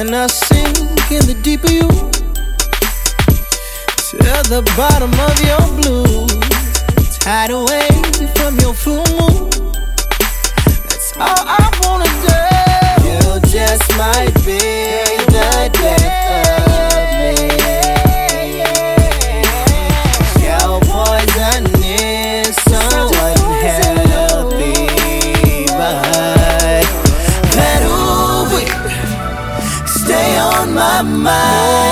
and I'll sink in the deep of you, to the bottom of your blues, tide away from your full moon. That's all I wanna do. You just might be the death of me. Your poison is so unhealthy, but that ooh, stay on my mind.